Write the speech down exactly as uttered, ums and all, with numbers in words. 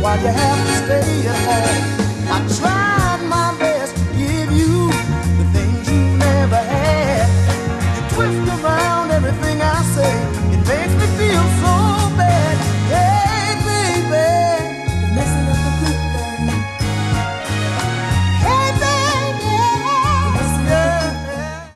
Why you have to stay at home? I try